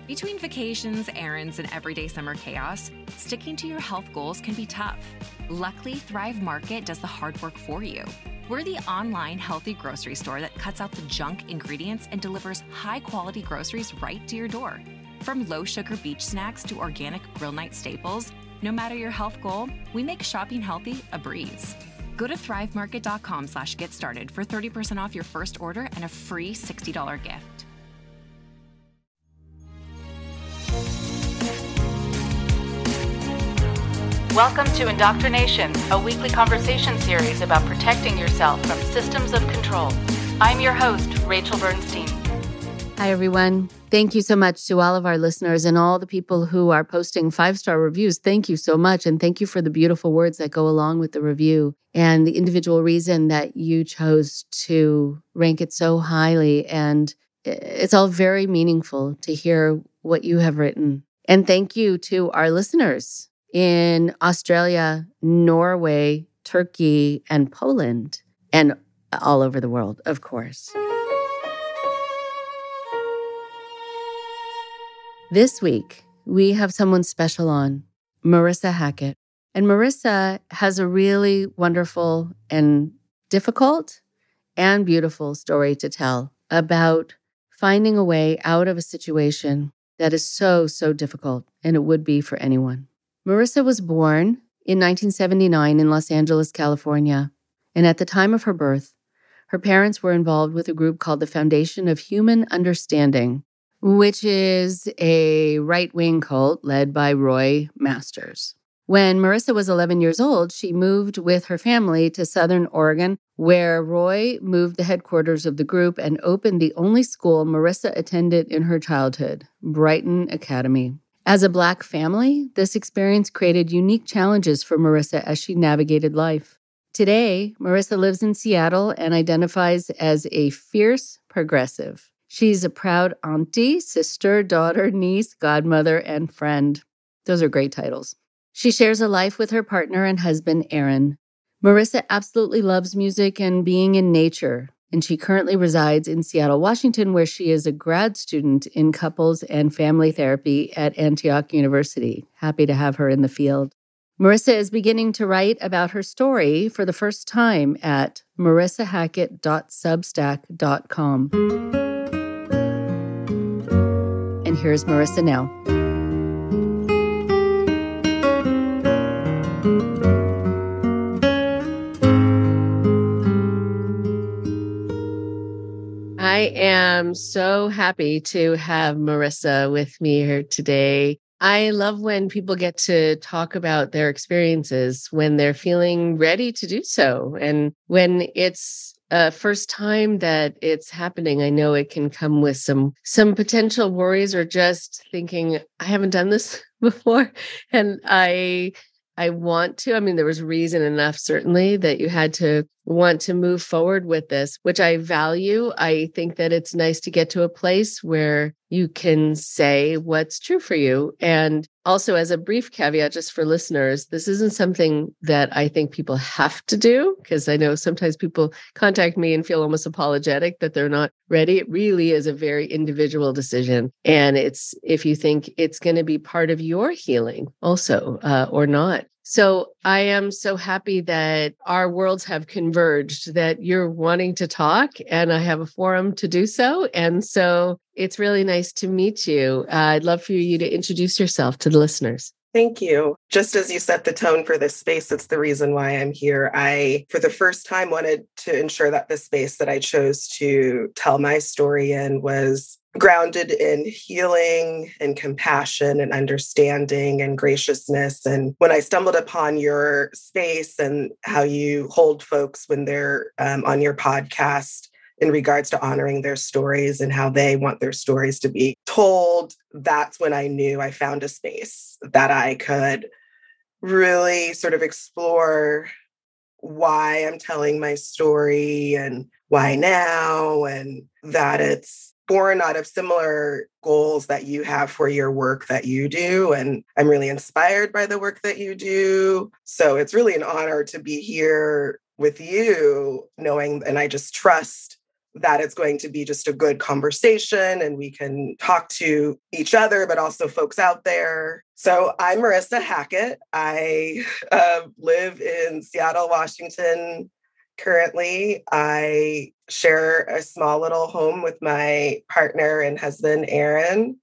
Between vacations, errands, and everyday summer chaos, sticking to your health goals can be tough. Luckily, Thrive Market does the hard work for you. We're the online healthy grocery store that cuts out the junk ingredients and delivers high-quality groceries right to your door. From low-sugar beach snacks to organic grill night staples, no matter your health goal, we make shopping healthy a breeze. Go to thrivemarket.com/get started for 30% off your first order and a free $60 gift. Welcome to Indoctrination, a weekly conversation series about protecting yourself from systems of control. I'm your host, Rachel Bernstein. Hi, everyone. Thank you so much to all of our listeners and all the people who are posting 5-star reviews. Thank you so much. And thank you for the beautiful words that go along with the review and the individual reason that you chose to rank it so highly. And it's all very meaningful to hear what you have written. And thank you to our listeners in Australia, Norway, Turkey, and Poland, and all over the world, of course. This week, we have someone special on, Marissa Hackett. And Marissa has a really wonderful and difficult and beautiful story to tell about finding a way out of a situation that is so, so difficult, and it would be for anyone. Marissa was born in 1979 in Los Angeles, California, and at the time of her birth, her parents were involved with a group called the Foundation of Human Understanding, which is a right-wing cult led by Roy Masters. When Marissa was 11 years old, she moved with her family to Southern Oregon, where Roy moved the headquarters of the group and opened the only school Marissa attended in her childhood, Brighton Academy. As a Black family, this experience created unique challenges for Marissa as she navigated life. Today, Marissa lives in Seattle and identifies as a fierce progressive. She's a proud auntie, sister, daughter, niece, godmother, and friend. Those are great titles. She shares a life with her partner and husband, Aaron. Marissa absolutely loves music and being in nature, and she currently resides in Seattle, Washington, where she is a grad student in couples and family therapy at Antioch University. Happy to have her in the field. Marissa is beginning to write about her story for the first time at marissahackett.substack.com. And here's Marissa now. I am so happy to have Marissa with me here today. I love when people get to talk about their experiences when they're feeling ready to do so. And when it's first time that it's happening, I know it can come with some potential worries or just thinking, I haven't done this before. And I want to. I mean, there was reason enough, certainly, that you had to want to move forward with this, which I value. I think that it's nice to get to a place where you can say what's true for you. And also, as a brief caveat, just for listeners, this isn't something that I think people have to do, because I know sometimes people contact me and feel almost apologetic that they're not ready. It really is a very individual decision. And it's if you think it's going to be part of your healing also or not. So I am so happy that our worlds have converged, that you're wanting to talk and I have a forum to do so. And so it's really nice to meet you. I'd love for you to introduce yourself to the listeners. Thank you. Just as you set the tone for this space, it's the reason why I'm here. I, for the first time, wanted to ensure that the space that I chose to tell my story in was grounded in healing and compassion and understanding and graciousness. And when I stumbled upon your space and how you hold folks when they're on your podcast in regards to honoring their stories and how they want their stories to be told, that's when I knew I found a space that I could really sort of explore why I'm telling my story and why now, and that it's born out of similar goals that you have for your work that you do. And I'm really inspired by the work that you do. So it's really an honor to be here with you, knowing, and I just trust that it's going to be just a good conversation and we can talk to each other, but also folks out there. So I'm Marissa Hackett. I live in Seattle, Washington. Currently, I share a small little home with my partner and husband, Aaron.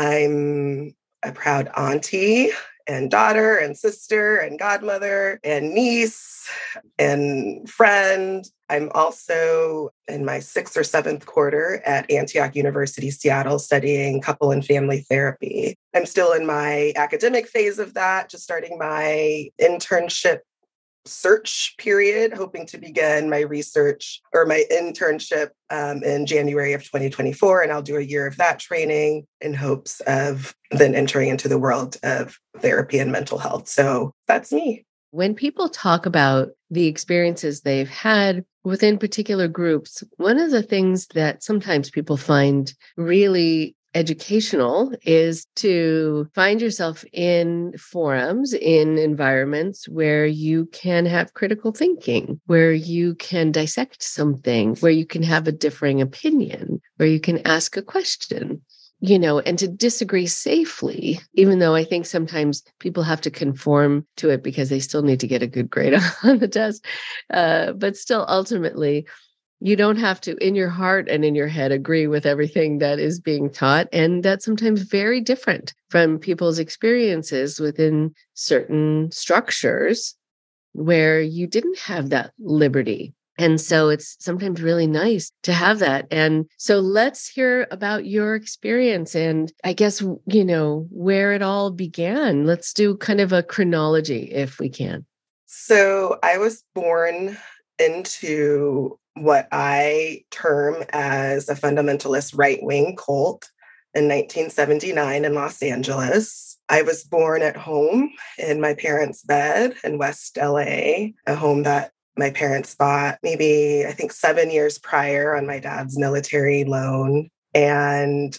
I'm a proud auntie and daughter and sister and godmother and niece and friend. I'm also in my 6th or 7th quarter at Antioch University, Seattle, studying couple and family therapy. I'm still in my academic phase of that, just starting my internship search period, hoping to begin my research or my internship in January of 2024. And I'll do a year of that training in hopes of then entering into the world of therapy and mental health. So that's me. When people talk about the experiences they've had within particular groups, one of the things that sometimes people find really educational is to find yourself in forums, in environments where you can have critical thinking, where you can dissect something, where you can have a differing opinion, where you can ask a question. And to disagree safely, even though I think sometimes people have to conform to it because they still need to get a good grade on the test. But still, ultimately, you don't have to, in your heart and in your head, agree with everything that is being taught. And that's sometimes very different from people's experiences within certain structures where you didn't have that liberty. And so it's sometimes really nice to have that. And so let's hear about your experience and I guess, where it all began. Let's do kind of a chronology if we can. So I was born into what I term as a fundamentalist right-wing cult in 1979 in Los Angeles. I was born at home in my parents' bed in West LA, a home that my parents bought maybe, I think, 7 years prior on my dad's military loan. And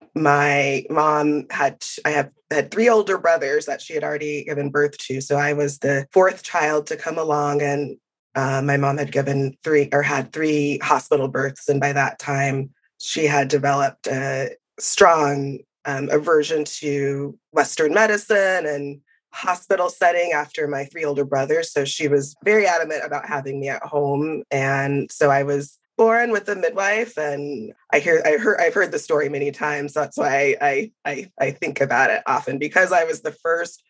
my mom had 3 older brothers that she had already given birth to. So I was the 4th child to come along, and my mom had had 3 hospital births. And by that time, she had developed a strong aversion to Western medicine and hospital setting after my 3 older brothers. So she was very adamant about having me at home. And so I was born with a midwife, and I've heard the story many times. That's why I think about it often, because I was the first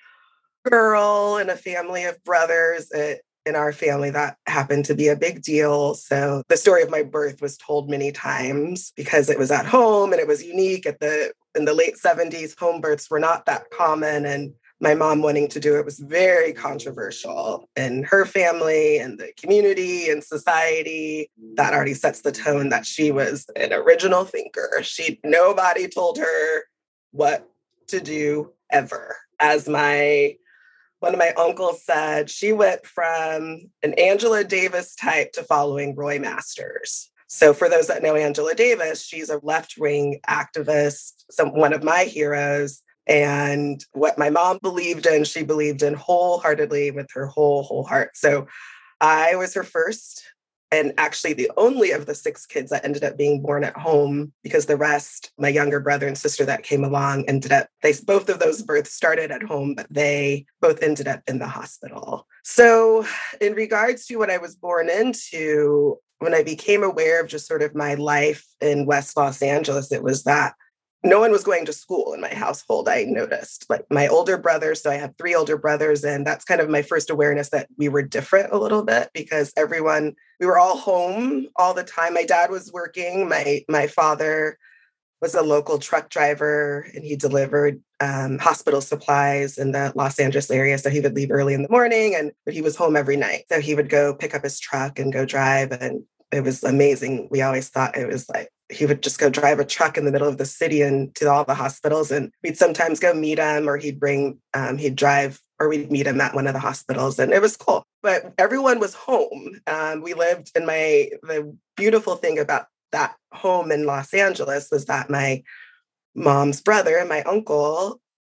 girl in a family of brothers. In our family, that happened to be a big deal. So the story of my birth was told many times because it was at home and it was unique. In the late 70s, home births were not that common, and my mom wanting to do it was very controversial in her family and the community and society. That already sets the tone that she was an original thinker. Nobody told her what to do ever. As one of my uncles said, she went from an Angela Davis type to following Roy Masters. So for those that know Angela Davis, she's a left-wing activist, one of my heroes. And what my mom believed in, she believed in wholeheartedly with her whole heart. So I was her first and actually the only of the 6 kids that ended up being born at home, because the rest, my younger brother and sister that came along, both of those births started at home, but they both ended up in the hospital. So in regards to what I was born into, when I became aware of just sort of my life in West Los Angeles, it was that no one was going to school in my household. I noticed, like, my older brothers. So I have 3 older brothers, and that's kind of my first awareness that we were different a little bit, because we were all home all the time. My dad was working. My father was a local truck driver, and he delivered hospital supplies in the Los Angeles area. So he would leave early in the morning, but he was home every night. So he would go pick up his truck and go drive. And it was amazing. We always thought it was like, he would just go drive a truck in the middle of the city and to all the hospitals. And we'd sometimes go meet him, or he'd drive, or we'd meet him at one of the hospitals. And it was cool. But everyone was home. We lived in the beautiful thing about that home in Los Angeles was that my mom's brother and my uncle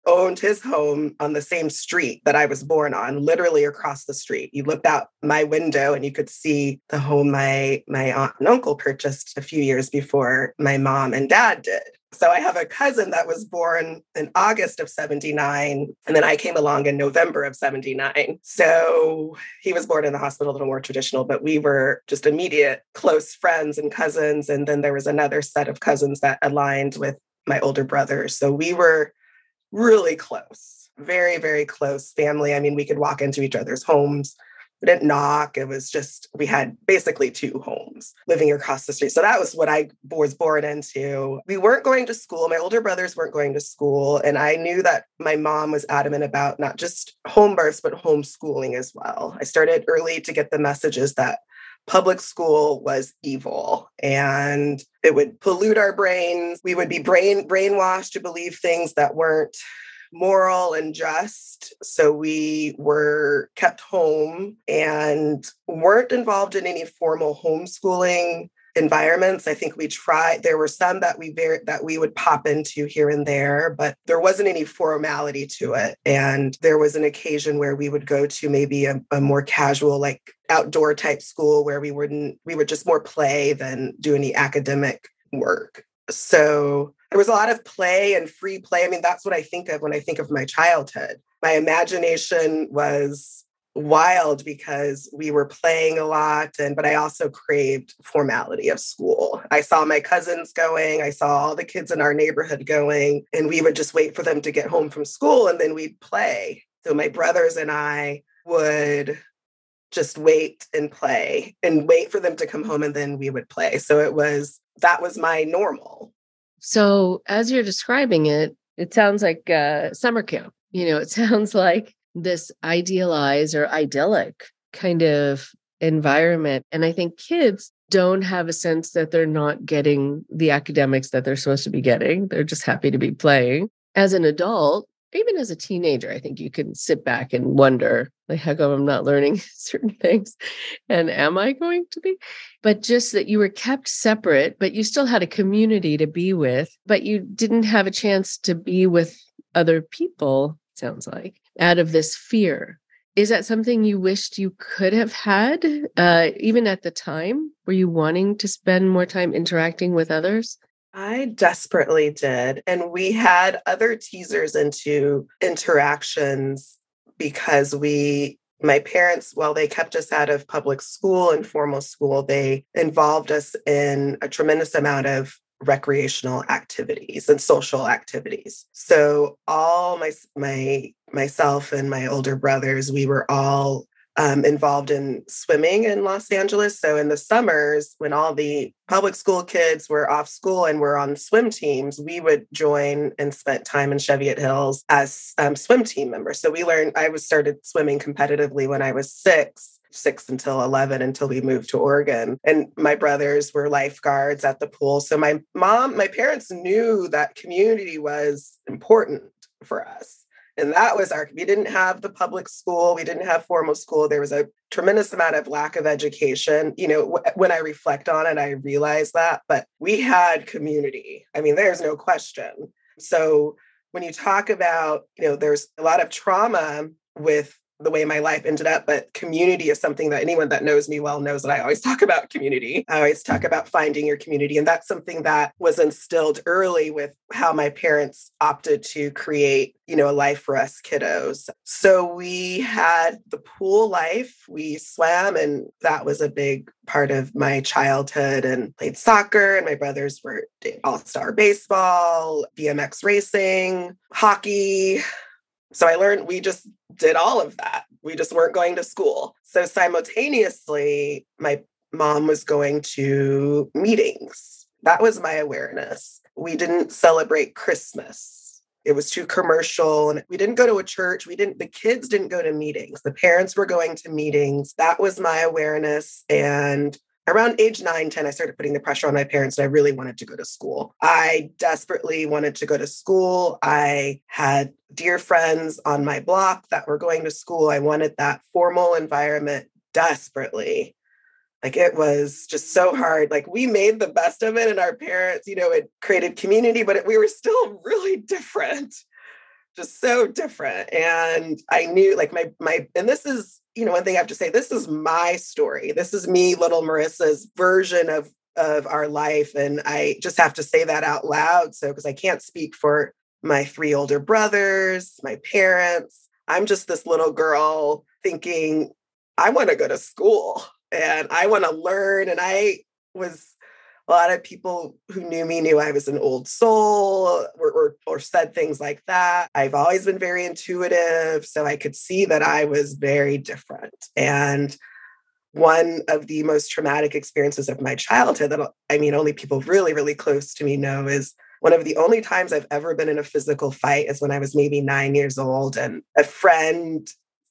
owned his home on the same street that I was born on, literally across the street. You looked out my window and you could see the home my aunt and uncle purchased a few years before my mom and dad did. So I have a cousin that was born in August of 79, and then I came along in November of 79. So he was born in the hospital, a little more traditional, but we were just immediate close friends and cousins. And then there was another set of cousins that aligned with my older brother. So we were really close, very, very close family. I mean, we could walk into each other's homes. We didn't knock. It was just, we had basically two homes living across the street. So that was what I was born into. We weren't going to school. My older brothers weren't going to school. And I knew that my mom was adamant about not just home births, but homeschooling as well. I started early to get the messages that public school was evil and it would pollute our brains. We would be brainwashed to believe things that weren't moral and just. So we were kept home and weren't involved in any formal homeschooling environments. I think we tried. There were some that we would pop into here and there, but there wasn't any formality to it. And there was an occasion where we would go to maybe a more casual, like outdoor type school where we would just more play than do any academic work. So there was a lot of play and free play. I mean, that's what I think of when I think of my childhood. My imagination was wild because we were playing a lot, but I also craved formality of school. I saw my cousins going, I saw all the kids in our neighborhood going, and we would just wait for them to get home from school and then we'd play. So my brothers and I would just wait and play and wait for them to come home and then we would play. So that was my normal. So as you're describing it, it sounds like summer camp. It sounds like this idealized or idyllic kind of environment. And I think kids don't have a sense that they're not getting the academics that they're supposed to be getting. They're just happy to be playing. As an adult, even as a teenager, I think you can sit back and wonder, like, how come I'm not learning certain things? And am I going to be? But just that you were kept separate, but you still had a community to be with, but you didn't have a chance to be with other people, sounds like, out of this fear. Is that something you wished you could have had, even at the time? Were you wanting to spend more time interacting with others? I desperately did. And we had other teasers into interactions because my parents, while they kept us out of public school and formal school, they involved us in a tremendous amount of recreational activities and social activities. So all myself and my older brothers, we were all involved in swimming in Los Angeles. So in the summers, when all the public school kids were off school and were on swim teams, we would join and spent time in Cheviot Hills as swim team members. So I started swimming competitively when I was six until 11, until we moved to Oregon. And my brothers were lifeguards at the pool. So my parents knew that community was important for us. And that was we didn't have the public school. We didn't have formal school. There was a tremendous amount of lack of education. When I reflect on it, I realize that, but we had community. I mean, there's no question. So when you talk about, there's a lot of trauma with the way my life ended up, but community is something that anyone that knows me well knows that I always talk about community. I always talk about finding your community. And that's something that was instilled early with how my parents opted to create, a life for us kiddos. So we had the pool life, we swam, and that was a big part of my childhood, and played soccer. And my brothers were all-star baseball, BMX racing, hockey. So we just did all of that. We just weren't going to school. So simultaneously, my mom was going to meetings. That was my awareness. We didn't celebrate Christmas. It was too commercial. And we didn't go to a church. The kids didn't go to meetings. The parents were going to meetings. That was my awareness. And around age 9, 10, I started putting the pressure on my parents, and I really wanted to go to school. I desperately wanted to go to school. I had dear friends on my block that were going to school. I wanted that formal environment desperately. Like, it was just so hard. Like, we made the best of it, and our parents, it created community, but we were still really different. just so different. And I knew like and this is, one thing I have to say, this is my story. This is me, little Marissa's version of our life. And I just have to say that out loud. So, because I can't speak for my 3 older brothers, my parents. I'm just this little girl thinking, I want to go to school and I want to learn. And a lot of people who knew me knew I was an old soul or said things like that. I've always been very intuitive, so I could see that I was very different. And one of the most traumatic experiences of my childhood that, only people really, really close to me know is one of the only times I've ever been in a physical fight is when I was maybe 9 years old, and a friend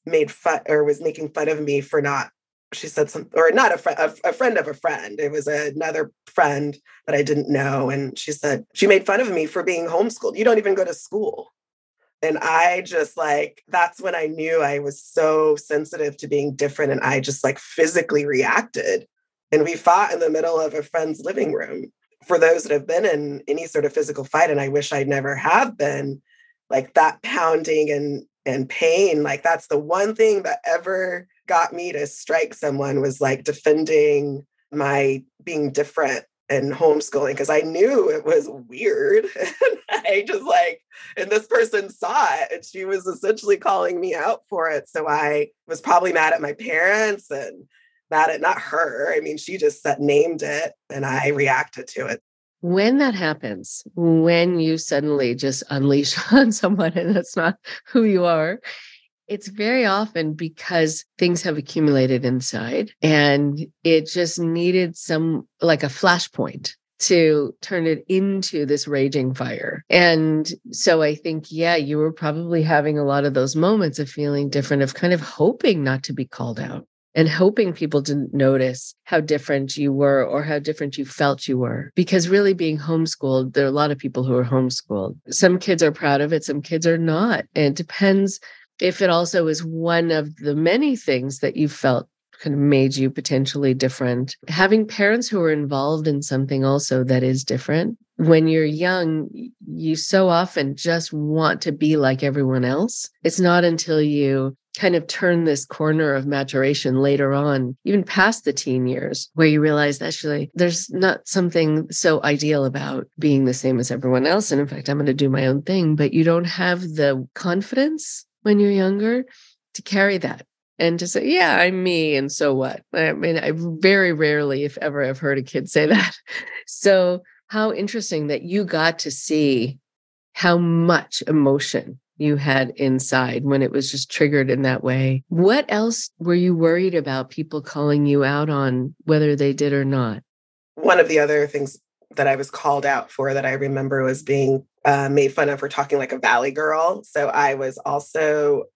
was making fun of me for not, she said something, or not a friend of a friend. It was another friend that I didn't know. And she said, she made fun of me for being homeschooled. You don't even go to school. And I just that's when I knew I was so sensitive to being different. And I just physically reacted. And we fought in the middle of a friend's living room. For those that have been in any sort of physical fight, and I wish I'd never have been, that pounding and pain, that's the one thing that ever got me to strike someone was defending my being different and homeschooling, because I knew it was weird. And I just and this person saw it and she was essentially calling me out for it. So I was probably mad at my parents and mad at not her. She just named it and I reacted to it. When that happens, when you suddenly just unleash on someone and that's not who you are, it's very often because things have accumulated inside and it just needed a flashpoint to turn it into this raging fire. And so I think, you were probably having a lot of those moments of feeling different, of kind of hoping not to be called out and hoping people didn't notice how different you were or how different you felt you were. Because really being homeschooled, there are a lot of people who are homeschooled. Some kids are proud of it, some kids are not. And it depends if it also is one of the many things that you felt kind of made you potentially different. Having parents who are involved in something also that is different. When you're young, you so often just want to be like everyone else. It's not until you kind of turn this corner of maturation later on, even past the teen years, where you realize actually there's not something so ideal about being the same as everyone else. And in fact, I'm going to do my own thing, but you don't have the confidence when you're younger to carry that and to say, yeah, I'm me. And so what? I very rarely, if ever, have heard a kid say that. So how interesting that you got to see how much emotion you had inside when it was just triggered in that way. What else were you worried about people calling you out on, whether they did or not? One of the other things that I was called out for that I remember was being made fun of for talking like a Valley girl. So I was also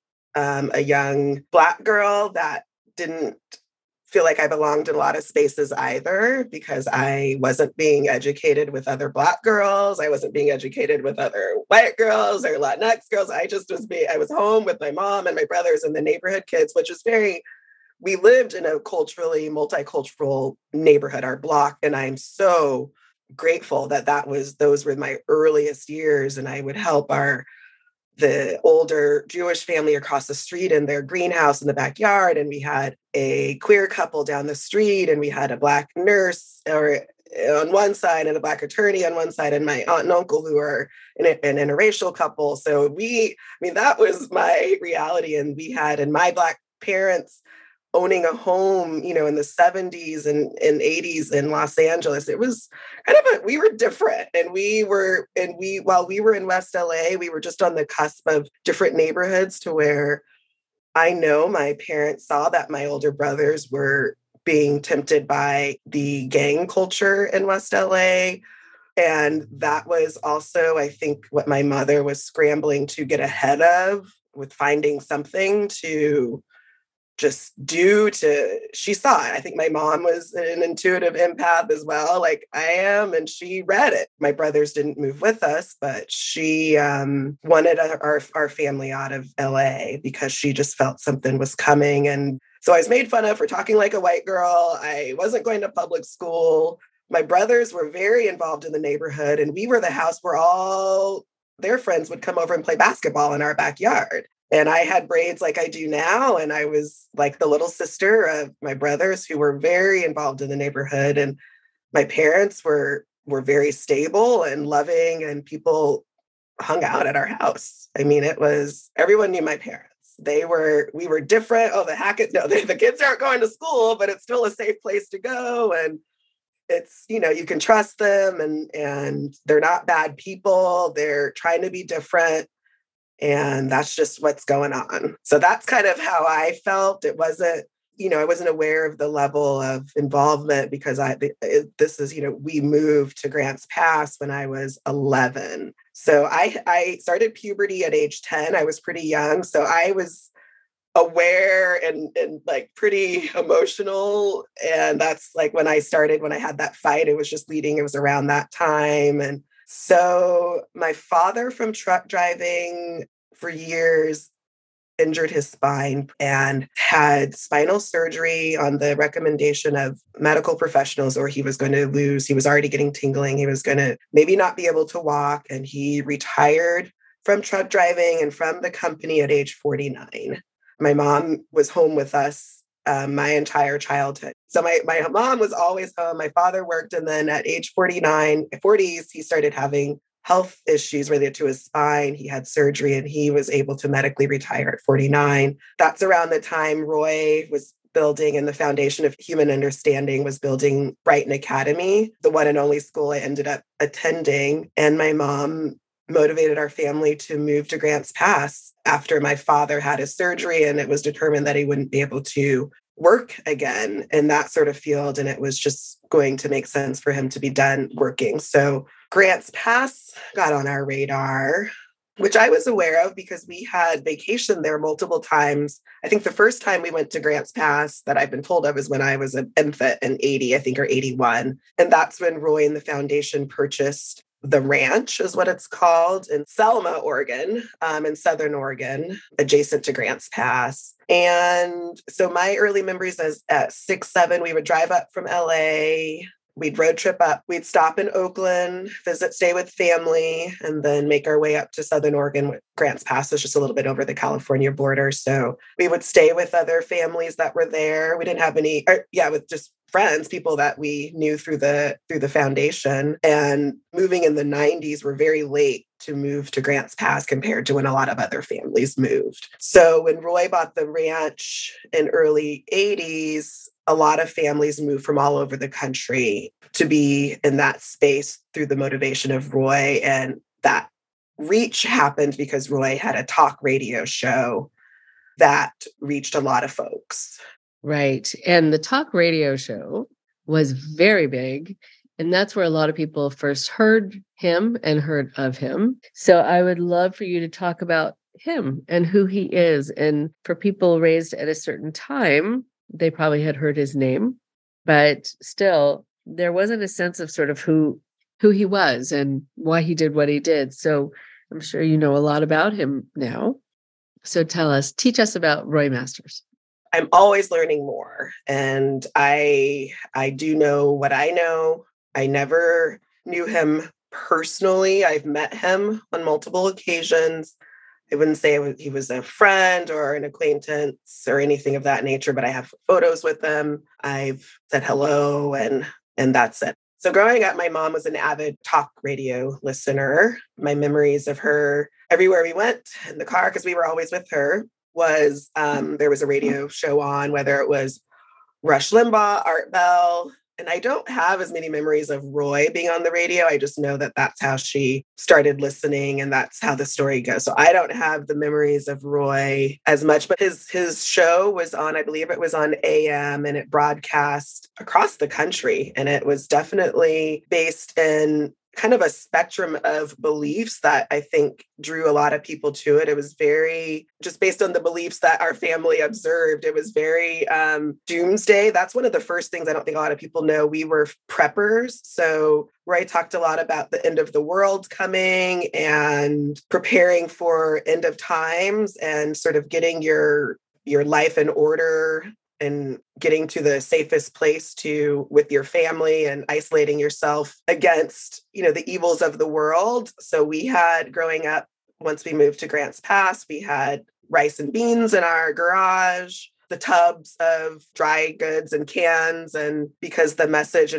a young Black girl that didn't feel like I belonged in a lot of spaces either, because I wasn't being educated with other Black girls. I wasn't being educated with other white girls or Latinx girls. I was home with my mom and my brothers and the neighborhood kids, which is we lived in a culturally multicultural neighborhood, our block. And I'm so grateful that those were my earliest years. And I would help the older Jewish family across the street in their greenhouse in the backyard. And we had a queer couple down the street, and we had a Black nurse on one side and a Black attorney on one side, and my aunt and uncle who are an interracial couple. So that was my reality. And my Black parents owning a home, in the 70s and 80s in Los Angeles. It was we were different. And while we were in West LA, we were just on the cusp of different neighborhoods, to where I know my parents saw that my older brothers were being tempted by the gang culture in West LA. And that was also, I think, what my mother was scrambling to get ahead of, with finding something to just she saw it. I think my mom was an intuitive empath as well, like I am, and she read it. My brothers didn't move with us, but she wanted our family out of LA because she just felt something was coming. And so I was made fun of for talking like a white girl. I wasn't going to public school. My brothers were very involved in the neighborhood, and we were the house where all their friends would come over and play basketball in our backyard. And I had braids like I do now. And I was like the little sister of my brothers who were very involved in the neighborhood. And my parents were very stable and loving, and people hung out at our house. I mean, it was, everyone knew my parents. We were different. Oh, the Hackett, no, the kids aren't going to school, but it's still a safe place to go. And it's, you can trust them, and they're not bad people. They're trying to be different. And that's just what's going on. So that's kind of how I felt. It wasn't, I wasn't aware of the level of involvement because we moved to Grants Pass when I was 11. So I started puberty at age 10. I was pretty young. So I was aware and like pretty emotional. And that's like when I had that fight, it was around that time. And so my father, from truck driving for years, injured his spine and had spinal surgery on the recommendation of medical professionals, or he was already getting tingling. He was going to maybe not be able to walk. And he retired from truck driving and from the company at age 49. My mom was home with us my entire childhood. So my mom was always home. My father worked. And then at age 40s, he started having health issues related to his spine. He had surgery and he was able to medically retire at 49. That's around the time Roy was building, and the Foundation of Human Understanding was building Brighton Academy, the one and only school I ended up attending. And my mom motivated our family to move to Grants Pass after my father had his surgery, and it was determined that he wouldn't be able to work again in that sort of field. And it was just going to make sense for him to be done working. So Grants Pass got on our radar, which I was aware of because we had vacationed there multiple times. I think the first time we went to Grants Pass that I've been told of is when I was an infant in 80, I think, or 81. And that's when Roy and the foundation purchased the ranch, is what it's called, in Selma, Oregon, in Southern Oregon, adjacent to Grants Pass. And so my early memories as at 6, 7, we would drive up from LA. We'd road trip up. We'd stop in Oakland, stay with family, and then make our way up to Southern Oregon. Grants Pass is just a little bit over the California border. So we would stay with other families that were there. We didn't have with just friends, people that we knew through the foundation. And moving in the 90s, we're very late to move to Grants Pass compared to when a lot of other families moved. So when Roy bought the ranch in early 80s, a lot of families moved from all over the country to be in that space through the motivation of Roy. And that reach happened because Roy had a talk radio show that reached a lot of folks. Right. And the talk radio show was very big. And that's where a lot of people first heard him and heard of him. So I would love for you to talk about him and who he is. And for people raised at a certain time, they probably had heard his name, but still there wasn't a sense of sort of who he was and why he did what he did. So I'm sure you know a lot about him now. So teach us about Roy Masters. I'm always learning more. And I do know what I know. I never knew him personally. I've met him on multiple occasions. I wouldn't say he was a friend or an acquaintance or anything of that nature, but I have photos with him. I've said hello and that's it. So growing up, my mom was an avid talk radio listener. My memories of her everywhere we went in the car, because we were always with her, was there was a radio show on, whether it was Rush Limbaugh, Art Bell. And I don't have as many memories of Roy being on the radio. I just know that that's how she started listening, and that's how the story goes. So I don't have the memories of Roy as much, but his show was on, I believe it was on AM, and it broadcast across the country. And it was definitely based in kind of a spectrum of beliefs that I think drew a lot of people to it. It was very, just based on the beliefs that our family observed, it was very doomsday. That's one of the first things I don't think a lot of people know. We were preppers. So Roy talked a lot about the end of the world coming and preparing for end of times and sort of getting your life in order and getting to the safest place to with your family and isolating yourself against, the evils of the world. So we had growing up, once we moved to Grants Pass, we had rice and beans in our garage, the tubs of dry goods and cans, and because the message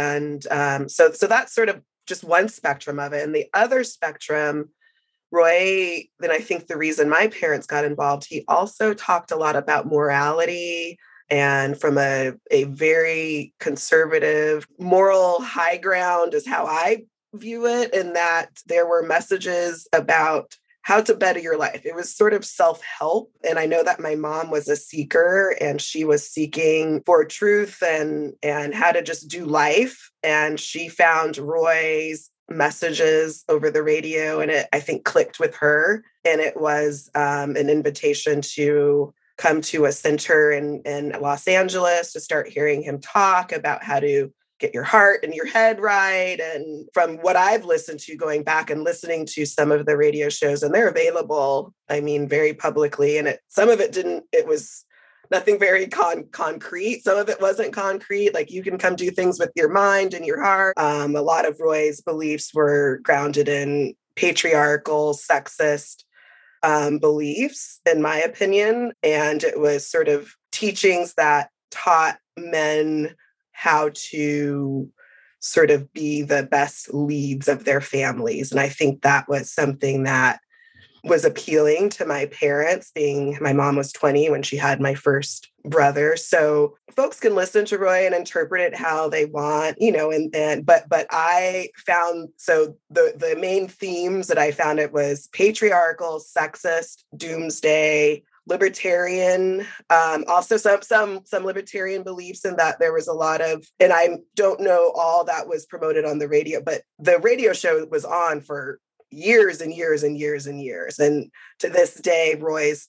so that's sort of just one spectrum of it. And the other spectrum, Roy, then I think the reason my parents got involved, he also talked a lot about morality and from a very conservative moral high ground is how I view it, in that there were messages about how to better your life. It was sort of self-help. And I know that my mom was a seeker and she was seeking for truth and how to just do life. And she found Roy's messages over the radio and it, I think, clicked with her. And it was an invitation to come to a center in Los Angeles to start hearing him talk about how to get your heart and your head right. And from what I've listened to, going back and listening to some of the radio shows, and they're available, very publicly. And some of it it was nothing very concrete. Some of it wasn't concrete. Like you can come do things with your mind and your heart. A lot of Roy's beliefs were grounded in patriarchal, sexist beliefs, in my opinion. And it was sort of teachings that taught men how to sort of be the best leads of their families. And I think that was something that was appealing to my parents, my mom was 20 when she had my first brother. So folks can listen to Roy and interpret it how they want, but I found, so the main themes that I found, it was patriarchal, sexist, doomsday, libertarian, also some libertarian beliefs, in that there was a lot of, and I don't know all that was promoted on the radio, but the radio show was on for years and years and years and years. And to this day, Roy's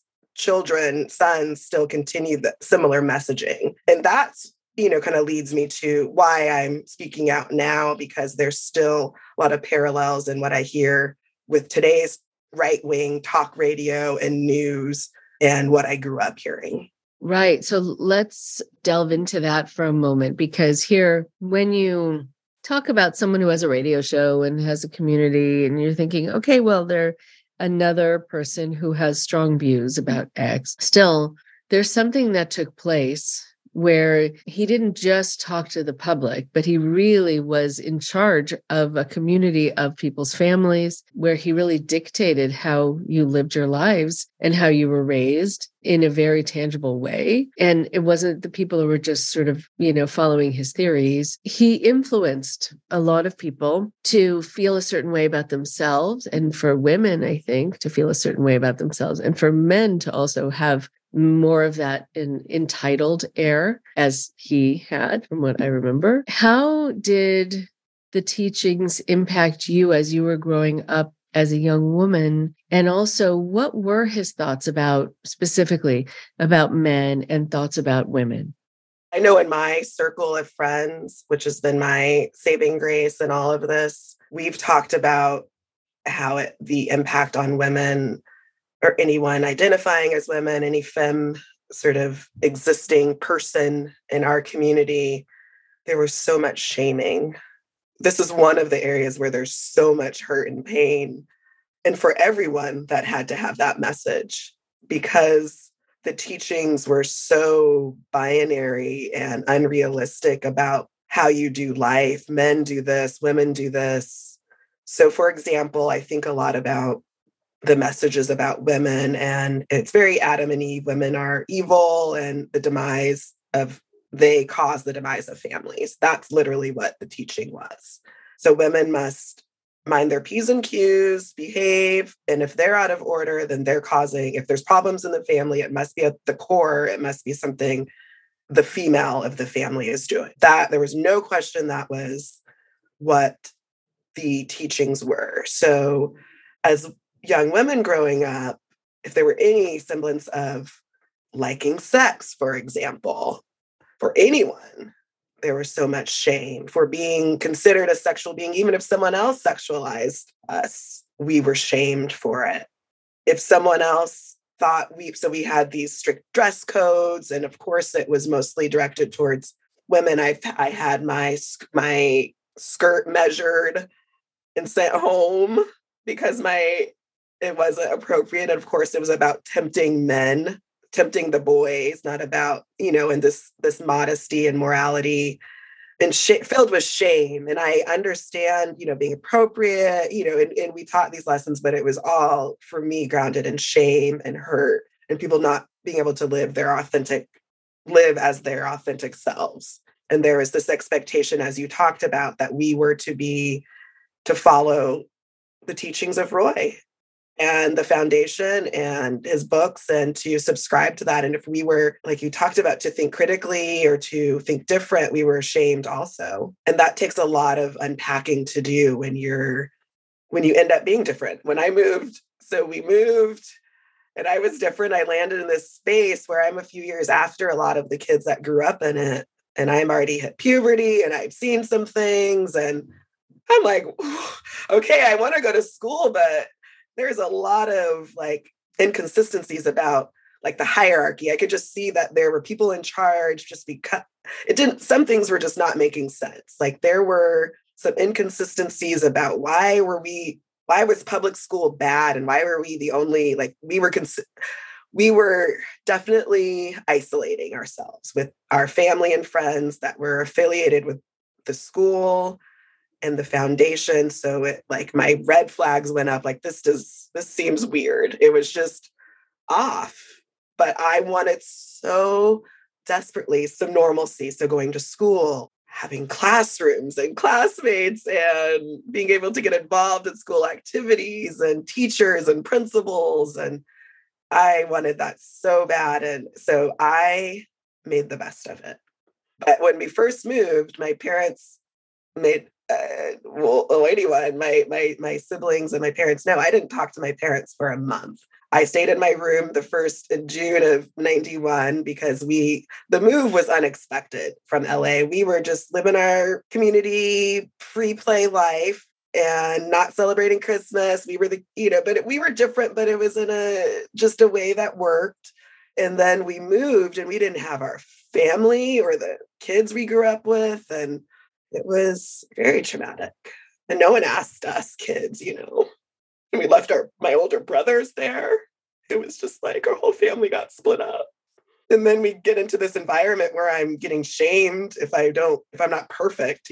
sons still continue the similar messaging. And that's, kind of leads me to why I'm speaking out now, because there's still a lot of parallels in what I hear with today's right-wing talk radio and news and what I grew up hearing. Right. So let's delve into that for a moment, because here, when you talk about someone who has a radio show and has a community, and you're thinking, okay, well, they're another person who has strong views about X. Still, there's something that took place where he didn't just talk to the public, but he really was in charge of a community of people's families, where he really dictated how you lived your lives and how you were raised in a very tangible way. And it wasn't the people who were just sort of, following his theories. He influenced a lot of people to feel a certain way about themselves. And for women, I think, to feel a certain way about themselves. And for men to also have more of that entitled air, as he had, from what I remember. How did the teachings impact you as you were growing up as a young woman? And also, what were his thoughts specifically about men and thoughts about women? I know in my circle of friends, which has been my saving grace in all of this, we've talked about how the impact on women, or anyone identifying as women, any femme sort of existing person in our community, there was so much shaming. This is one of the areas where there's so much hurt and pain. And for everyone that had to have that message, because the teachings were so binary and unrealistic about how you do life. Men do this, women do this. So for example, I think a lot about the messages about women, and it's very Adam and Eve. Women are evil, and they cause the demise of families. That's literally what the teaching was. So women must mind their P's and Q's, behave, and if they're out of order, then they're causing, if there's problems in the family, it must be at the core, it must be something the female of the family is doing. That there was no question that was what the teachings were. So as young women growing up, if there were any semblance of liking sex, for example, for anyone, there was so much shame for being considered a sexual being. Even if someone else sexualized us, we were shamed for it. If someone else thought we had these strict dress codes. And of course it was mostly directed towards women. I had my skirt measured and sent home because it wasn't appropriate. And of course it was about tempting the boys, not about, and this modesty and morality and filled with shame. And I understand, being appropriate, and we taught these lessons, but it was all for me grounded in shame and hurt and people not being able to live as their authentic selves. And there was this expectation, as you talked about, that we were to follow the teachings of Roy and the foundation and his books and to subscribe to that. And if we were, like you talked about, to think critically or to think different, we were ashamed also. And that takes a lot of unpacking to do when you end up being different. When I moved, we moved and I was different. I landed in this space where I'm a few years after a lot of the kids that grew up in it. And I'm already hit puberty and I've seen some things and I'm like, okay, I want to go to school, but there's a lot of inconsistencies about the hierarchy. I could just see that there were people in charge just because some things were just not making sense. There were some inconsistencies about why was public school bad? And why were we the only, we were definitely isolating ourselves with our family and friends that were affiliated with the school and the foundation. So it my red flags went up, this seems weird. It was just off. But I wanted so desperately some normalcy. So going to school, having classrooms and classmates and being able to get involved in school activities and teachers and principals. And I wanted that so bad. And so I made the best of it. But when we first moved, my parents made anyone, my siblings and my parents know, I didn't talk to my parents for a month. I stayed in my room in June of 91 because the move was unexpected from LA. We were just living our community free play life and not celebrating Christmas. We were but we were different, but it was in just a way that worked. And then we moved and we didn't have our family or the kids we grew up with. And it was very traumatic. And no one asked us kids, and we left my older brothers there. It was just our whole family got split up. And then we get into this environment where I'm getting shamed if I'm not perfect,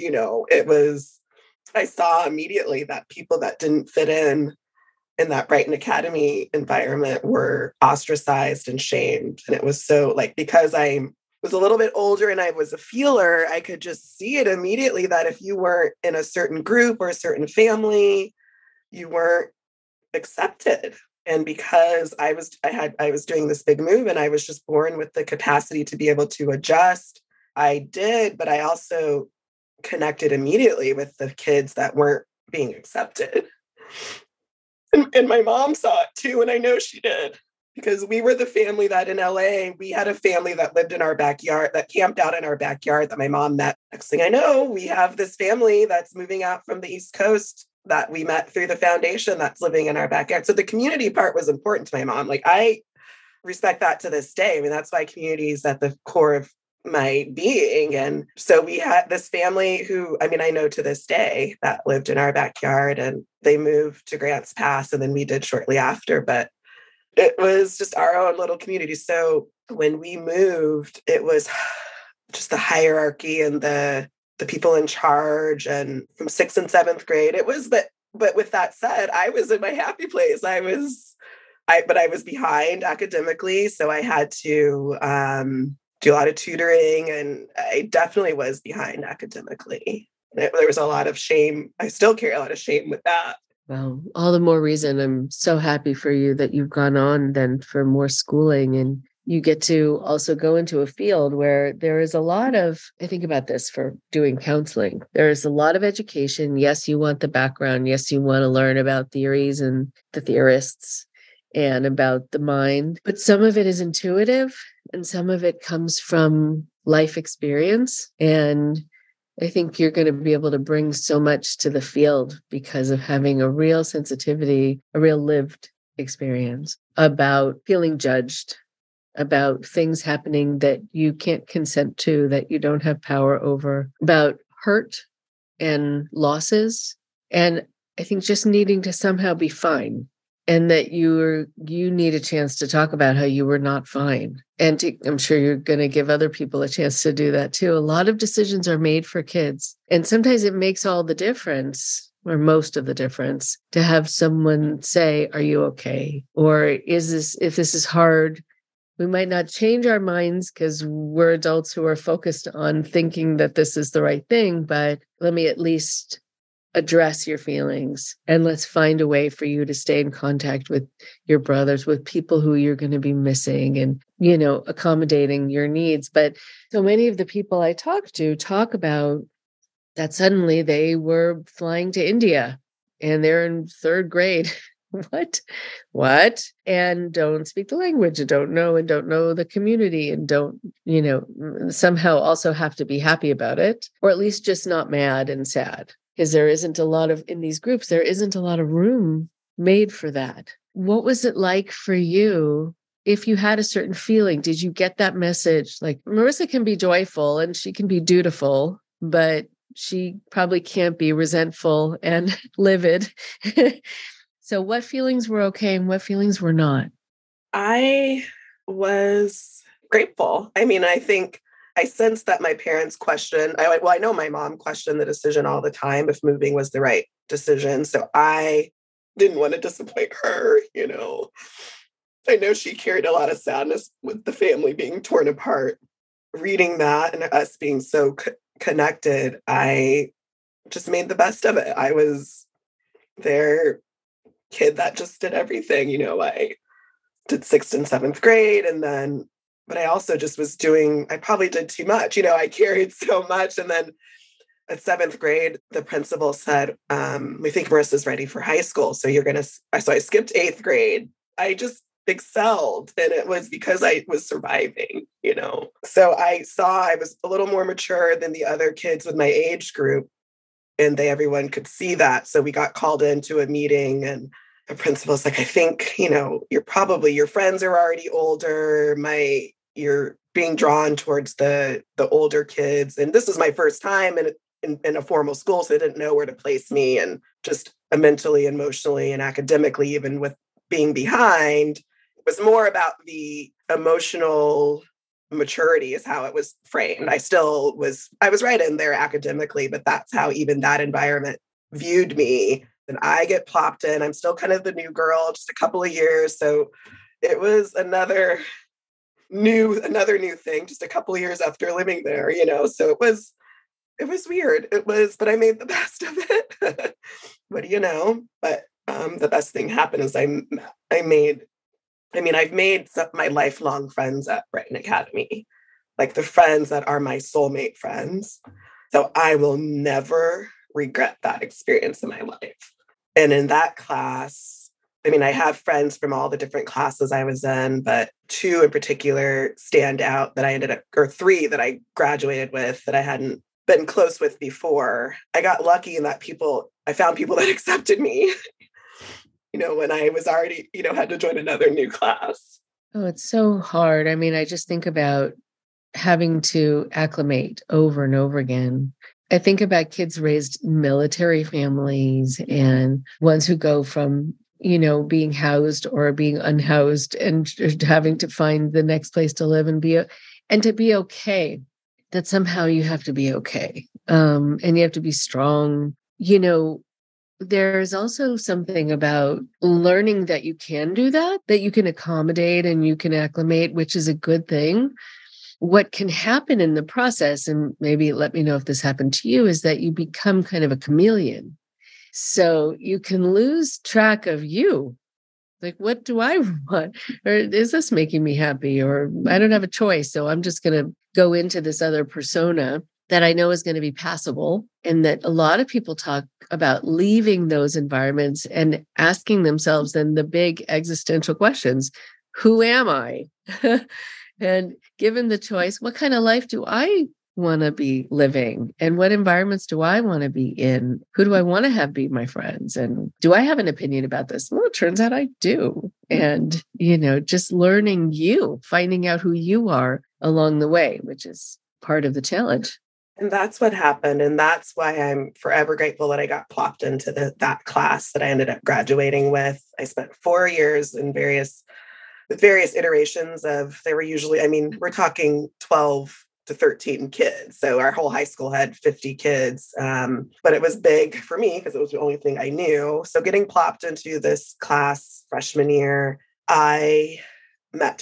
I saw immediately that people that didn't fit in that Brighton Academy environment were ostracized and shamed. And it was so because I was a little bit older and I was a feeler, I could just see it immediately that if you weren't in a certain group or a certain family, you weren't accepted. And because I was doing this big move and I was just born with the capacity to be able to adjust, I did, but I also connected immediately with the kids that weren't being accepted. And my mom saw it too, and I know she did. Because we were the family that in LA, we had a family that lived in our backyard, that camped out in our backyard that my mom met. Next thing I know, we have this family that's moving out from the East Coast that we met through the foundation that's living in our backyard. So the community part was important to my mom. I respect that to this day. I mean, that's why community is at the core of my being. And so we had this family who, I know to this day, that lived in our backyard, and they moved to Grants Pass, and then we did shortly after. But it was just our own little community. So when we moved, it was just the hierarchy and the people in charge. And from 6th and 7th grade, it was, but with that said, I was in my happy place. But I was behind academically. So I had to do a lot of tutoring, and I definitely was behind academically. There was a lot of shame. I still carry a lot of shame with that. Well, all the more reason I'm so happy for you that you've gone on then for more schooling, and you get to also go into a field where there is a lot of, I think about this for doing counseling. There is a lot of education. Yes, you want the background. Yes, you want to learn about theories and the theorists and about the mind, but some of it is intuitive and some of it comes from life experience. And I think you're going to be able to bring so much to the field because of having a real sensitivity, a real lived experience about feeling judged, about things happening that you can't consent to, that you don't have power over, about hurt and losses. And I think just needing to somehow be fine, and that you need a chance to talk about how you were not fine. And I'm sure you're going to give other people a chance to do that too. A lot of decisions are made for kids. And sometimes it makes all the difference, or most of the difference, to have someone say, are you okay? Or if this is hard, we might not change our minds because we're adults who are focused on thinking that this is the right thing, but let me at least address your feelings, and let's find a way for you to stay in contact with your brothers, with people who you're going to be missing, and, accommodating your needs. But so many of the people I talk to talk about that suddenly they were flying to India and they're in third grade. What? And don't speak the language, and don't know the community, and don't, somehow also have to be happy about it, or at least just not mad and sad. Because there isn't a lot of, in these groups, there isn't a lot of room made for that. What was it like for you? If you had a certain feeling, did you get that message? Like, Marissa can be joyful and she can be dutiful, but she probably can't be resentful and livid. So what feelings were okay and what feelings were not? I was grateful. I mean, I think I sensed that my parents questioned, I know my mom questioned the decision all the time if moving was the right decision. So I didn't want to disappoint her, I know she carried a lot of sadness with the family being torn apart. Reading that and us being so connected, I just made the best of it. I was their kid that just did everything. I did 6th and 7th grade, but I also just was I probably did too much. I carried so much. And then at 7th grade, the principal said, we think Marissa's ready for high school. So so I skipped 8th grade. I just excelled. And it was because I was surviving, So I saw I was a little more mature than the other kids with my age group. And everyone could see that. So we got called into a meeting, and the principal's like, I think, your friends are already older. You're being drawn towards the older kids. And this was my first time in a formal school, so they didn't know where to place me. And just mentally, emotionally, and academically, even with being behind, it was more about the emotional maturity is how it was framed. I was right in there academically, but that's how even that environment viewed me. And I get plopped in. I'm still kind of the new girl, just a couple of years. So it was another new thing, just a couple of years after living there, so it was weird. But I made the best of it. What do you know? But the best thing happened is I've made my lifelong friends at Brighton Academy, like the friends that are my soulmate friends. So I will never regret that experience in my life. And in that class, I have friends from all the different classes I was in, but 2 in particular stand out or 3 that I graduated with that I hadn't been close with before. I got lucky in that I found people that accepted me, when I was already, had to join another new class. Oh, it's so hard. I just think about having to acclimate over and over again. I think about kids raised in military families and ones who go from, being housed or being unhoused and having to find the next place to live and to be okay, that somehow you have to be okay. And you have to be strong. There's also something about learning that you can do that you can accommodate and you can acclimate, which is a good thing. What can happen in the process, and maybe let me know if this happened to you, is that you become kind of a chameleon. So you can lose track of you. Like, what do I want? Or is this making me happy? Or I don't have a choice. So I'm just going to go into this other persona that I know is going to be passable. And that a lot of people talk about leaving those environments and asking themselves then the big existential questions. Who am I? And given the choice, what kind of life do I want to be living? And what environments do I want to be in? Who do I want to have be my friends? And do I have an opinion about this? Well, it turns out I do. And, just learning you, finding out who you are along the way, which is part of the challenge. And that's what happened. And that's why I'm forever grateful that I got plopped into that class that I ended up graduating with. I spent 4 years in various iterations of, they were usually, we're talking 12 to 13 kids. So our whole high school had 50 kids. But it was big for me because it was the only thing I knew. So getting plopped into this class freshman year, I met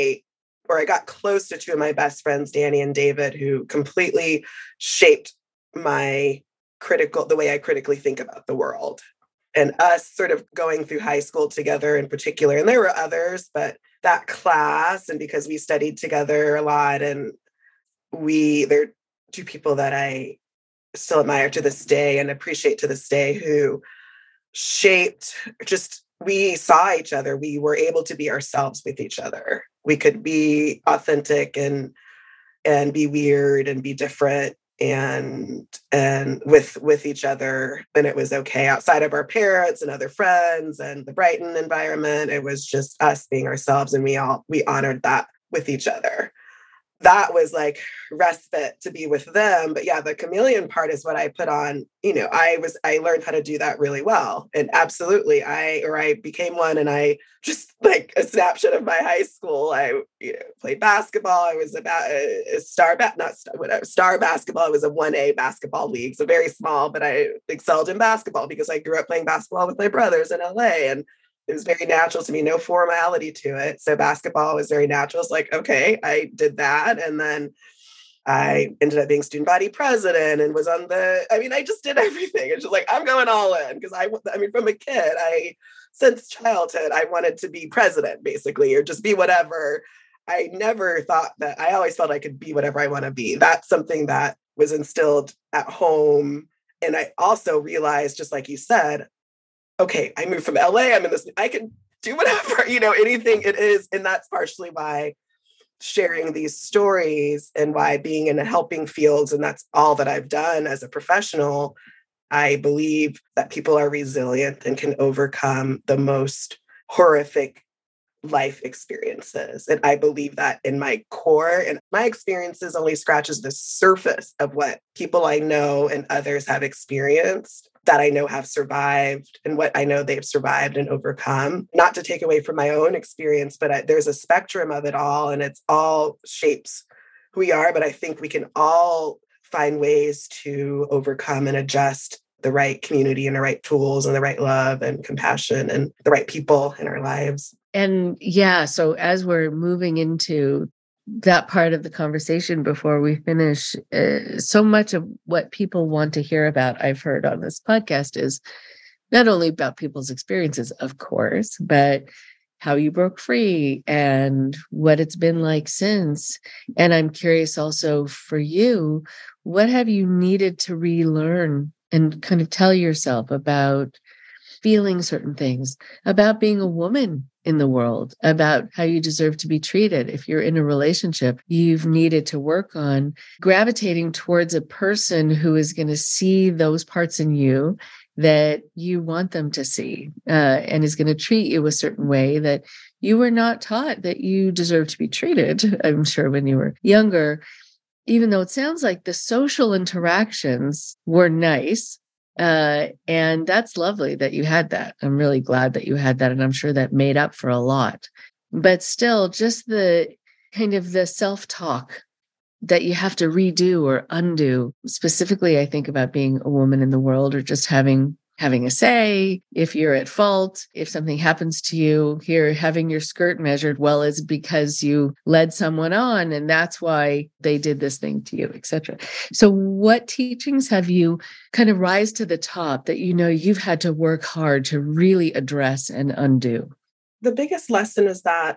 I got close to two of my best friends, Danny and David, who completely shaped the way I critically think about the world. And us sort of going through high school together in particular. And there were others, but that class, and because we studied together a lot, and they're two people that I still admire to this day and appreciate to this day, who shaped we saw each other. We were able to be ourselves with each other. We could be authentic and be weird and be different and with each other. And it was okay outside of our parents and other friends and the Brighton environment. It was just us being ourselves. And we honored that with each other. That was like respite to be with them. But yeah, the chameleon part is what I put on. I learned how to do that really well. And absolutely, I became one. And I just, like a snapshot of my high school, I played basketball. I was about a star basketball. It was a 1A basketball league. So very small, but I excelled in basketball because I grew up playing basketball with my brothers in LA. And it was very natural to me, no formality to it. So basketball was very natural. It's like, okay, I did that. And then I ended up being student body president and was on I just did everything. It's just like, I'm going all in because from a kid, since childhood, I wanted to be president basically, or just be whatever. I never thought that. I always felt I could be whatever I want to be. That's something that was instilled at home. And I also realized, just like you said, okay, I moved from LA. I'm in this, I can do whatever, anything it is. And that's partially why sharing these stories and why being in helping fields, and that's all that I've done as a professional, I believe that people are resilient and can overcome the most horrific life experiences. And I believe that in my core, and my experiences only scratches the surface of what people I know and others have experienced, that I know have survived, and what I know they've survived and overcome. Not to take away from my own experience, but there's a spectrum of it all, and it's all shapes who we are. But I think we can all find ways to overcome and adjust the right community and the right tools and the right love and compassion and the right people in our lives. And yeah, so as we're moving into that part of the conversation before we finish, so much of what people want to hear about, I've heard on this podcast, is not only about people's experiences, of course, but how you broke free and what it's been like since. And I'm curious also for you, what have you needed to relearn and kind of tell yourself about feeling certain things, about being a woman in the world, about how you deserve to be treated. If you're in a relationship, you've needed to work on gravitating towards a person who is going to see those parts in you that you want them to see, and is going to treat you a certain way that you were not taught that you deserve to be treated, I'm sure, when you were younger. Even though it sounds like the social interactions were nice, and that's lovely that you had that. I'm really glad that you had that. And I'm sure that made up for a lot. But still, just the kind of the self-talk that you have to redo or undo. Specifically, I think about being a woman in the world, or just having a say. If you're at fault, if something happens to you, here, having your skirt measured, well, it's because you led someone on, and that's why they did this thing to you, etc. So what teachings have you kind of rise to the top that you've had to work hard to really address and undo? The biggest lesson is that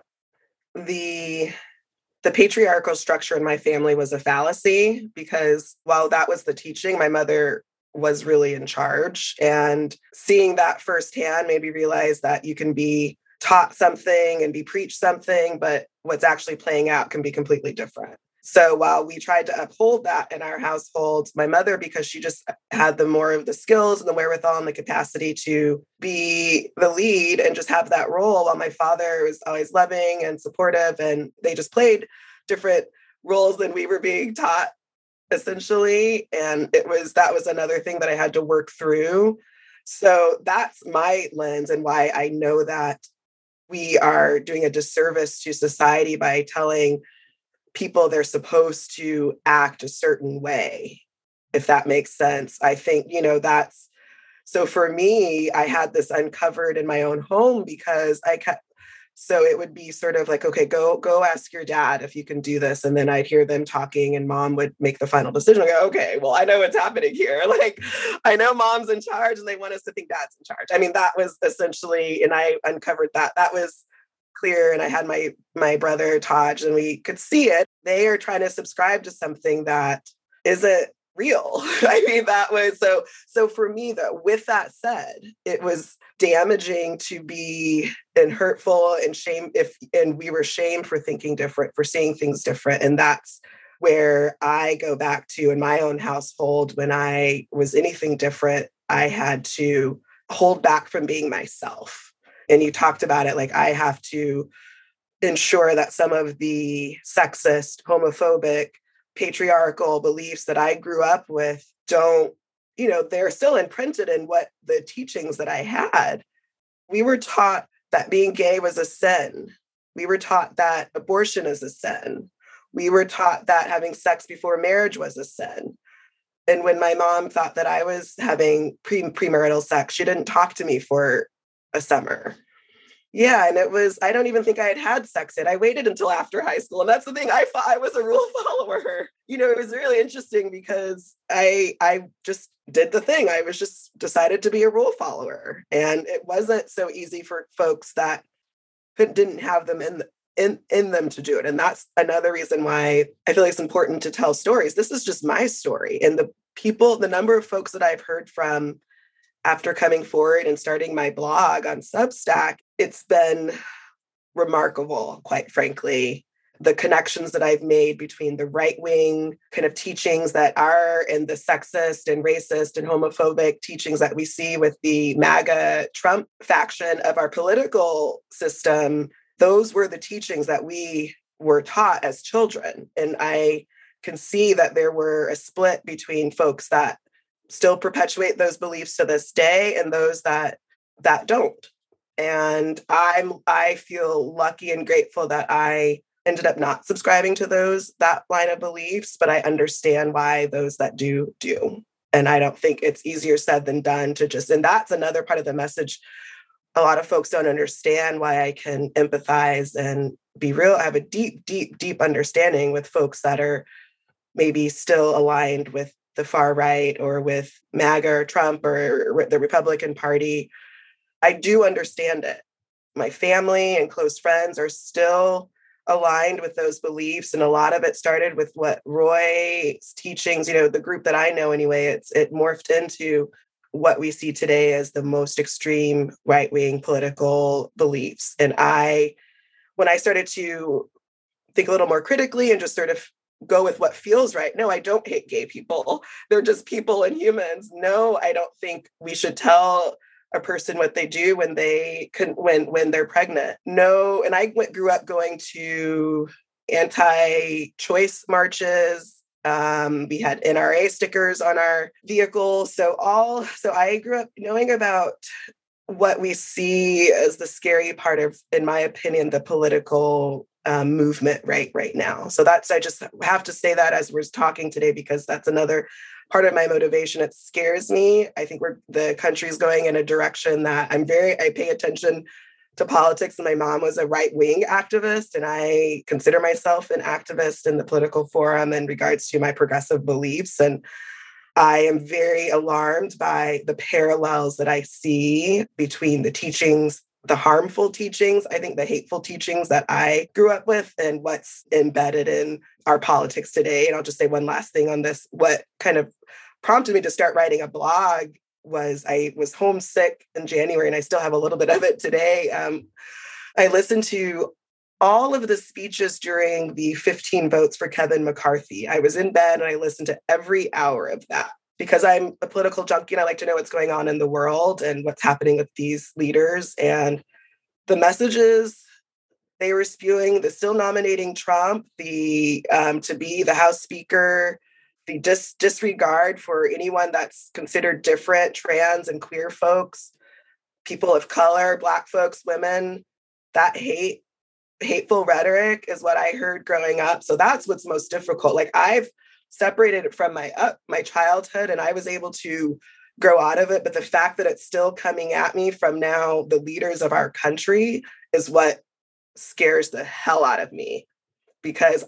the patriarchal structure in my family was a fallacy, because while that was the teaching, my mother was really in charge. And seeing that firsthand made me realize that you can be taught something and be preached something, but what's actually playing out can be completely different. So while we tried to uphold that in our household, my mother, because she just had the more of the skills and the wherewithal and the capacity to be the lead and just have that role, while my father was always loving and supportive, and they just played different roles than we were being taught, essentially. And that was another thing that I had to work through. So that's my lens and why I know that we are doing a disservice to society by telling people they're supposed to act a certain way, if that makes sense. I think, that's so for me, I had this uncovered in my own home because so it would be sort of like, okay, go ask your dad if you can do this. And then I'd hear them talking and mom would make the final decision. I go, okay, well, I know what's happening here. Like, I know mom's in charge and they want us to think dad's in charge. I mean, that was essentially, and I uncovered that. That was clear. And I had my brother Taj, and we could see it. They are trying to subscribe to something that isn't real. I mean, that was so for me, that with that said, it was damaging to be and hurtful and and we were shamed for thinking different, for seeing things different. And that's where I go back to in my own household. When I was anything different, I had to hold back from being myself. And you talked about it, like I have to ensure that some of the sexist, homophobic, patriarchal beliefs that I grew up with they're still imprinted in what the teachings that I had. We were taught that being gay was a sin. We were taught that abortion is a sin. We were taught that having sex before marriage was a sin. And when my mom thought that I was having premarital sex, she didn't talk to me for a summer. Yeah. And I don't even think I had sex yet. I waited until after high school. And that's the thing. I thought I was a rule follower. It was really interesting because I just did the thing. I was just decided to be a rule follower. And it wasn't so easy for folks that didn't have them in them to do it. And that's another reason why I feel like it's important to tell stories. This is just my story. And the number of folks that I've heard from after coming forward and starting my blog on Substack, it's been remarkable, quite frankly. The connections that I've made between the right-wing kind of teachings that are and the sexist and racist and homophobic teachings that we see with the MAGA Trump faction of our political system, those were the teachings that we were taught as children. And I can see that there were a split between folks that still perpetuate those beliefs to this day and those that don't. And I feel lucky and grateful that I ended up not subscribing to that line of beliefs, but I understand why those that do. And I don't think it's easier said than done and that's another part of the message. A lot of folks don't understand why I can empathize and be real. I have a deep, deep, deep understanding with folks that are maybe still aligned with the far right or with MAGA or Trump or the Republican Party. I do understand it. My family and close friends are still aligned with those beliefs. And a lot of it started with what Roy's teachings, the group that I know anyway, it morphed into what we see today as the most extreme right-wing political beliefs. And when I started to think a little more critically and just sort of go with what feels right. No, I don't hate gay people. They're just people and humans. No, I don't think we should tell a person what they do when they're pregnant. No, and I grew up going to anti-choice marches. We had NRA stickers on our vehicle. So I grew up knowing about what we see as the scary part of, in my opinion, the political movement right now. So I just have to say that as we're talking today, because that's another part of my motivation. It scares me. I think the country's going in a direction that I pay attention to politics. And my mom was a right-wing activist, and I consider myself an activist in the political forum in regards to my progressive beliefs. And I am very alarmed by the parallels that I see between the teachings, the harmful teachings, I think the hateful teachings that I grew up with, and what's embedded in our politics today. And I'll just say one last thing on this. What kind of prompted me to start writing a blog was I was homesick in January, and I still have a little bit of it today. I listened to all of the speeches during the 15 votes for Kevin McCarthy. I was in bed and I listened to every hour of that because I'm a political junkie and I like to know what's going on in the world and what's happening with these leaders. And the messages they were spewing, the still nominating Trump, the to be the House Speaker, the disregard for anyone that's considered different, trans and queer folks, people of color, Black folks, women, that hateful rhetoric is what I heard growing up. So that's what's most difficult. Like I've separated it from my childhood and I was able to grow out of it. But the fact that it's still coming at me from now the leaders of our country is what scares the hell out of me, because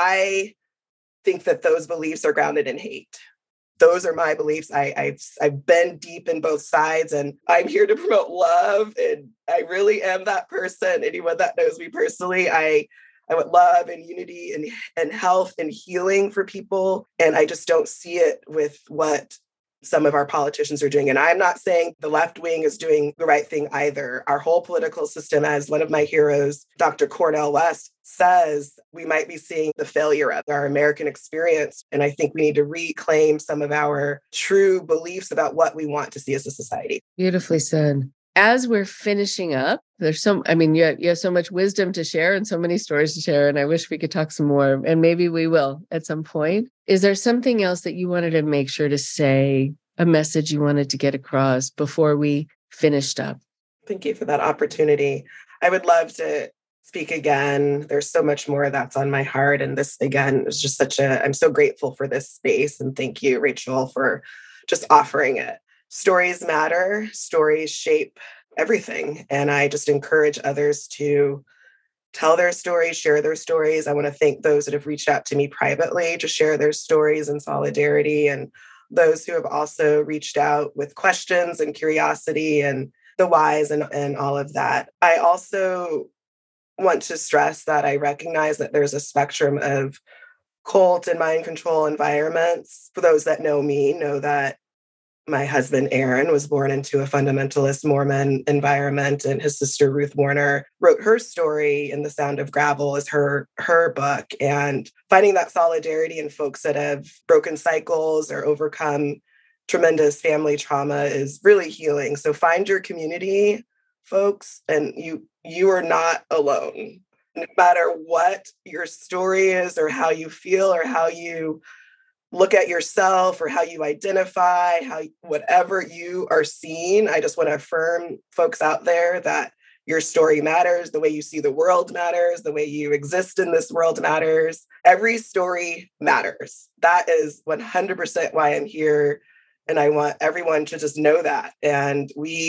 I think that those beliefs are grounded in hate. Those are my beliefs. I've been deep in both sides and I'm here to promote love. And I really am that person. Anyone that knows me personally, I want love and unity and health and healing for people. And I just don't see it with what some of our politicians are doing. And I'm not saying the left wing is doing the right thing either. Our whole political system, as one of my heroes, Dr. Cornel West, says, we might be seeing the failure of our American experience. And I think we need to reclaim some of our true beliefs about what we want to see as a society. Beautifully said. As we're finishing up, there's you have so much wisdom to share and so many stories to share. And I wish we could talk some more, and maybe we will at some point. Is there something else that you wanted to make sure to say, a message you wanted to get across before we finished up? Thank you for that opportunity. I would love to speak again. There's so much more that's on my heart. And this, again, is just I'm so grateful for this space. And thank you, Rachel, for just offering it. Stories matter. Stories shape everything. And I just encourage others to tell their stories, share their stories. I want to thank those that have reached out to me privately to share their stories in solidarity, and those who have also reached out with questions and curiosity and the whys and all of that. I also want to stress that I recognize that there's a spectrum of cult and mind control environments. For those that know me, know that my husband, Aaron, was born into a fundamentalist Mormon environment, and his sister, Ruth Warner, wrote her story in The Sound of Gravel as her book. And finding that solidarity in folks that have broken cycles or overcome tremendous family trauma is really healing. So find your community, folks, and you are not alone. No matter what your story is or how you feel or how you look at yourself or how you identify, whatever you are seeing, I just want to affirm folks out there that your story matters. The way you see the world matters. The way you exist in this world matters. Every story matters. That is 100% why I'm here. And I want everyone to just know that. And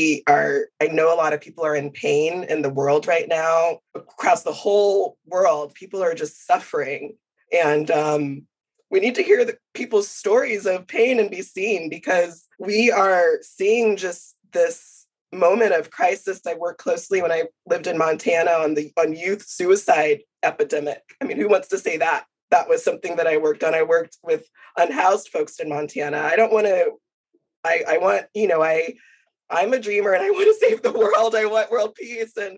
I know a lot of people are in pain in the world right now. Across the whole world, people are just suffering. And we need to hear the people's stories of pain and be seen, because we are seeing just this moment of crisis. I worked closely when I lived in Montana on youth suicide epidemic. I mean, who wants to say that? That was something that I worked on. I worked with unhoused folks in Montana. I'm a dreamer and I want to save the world. I want world peace and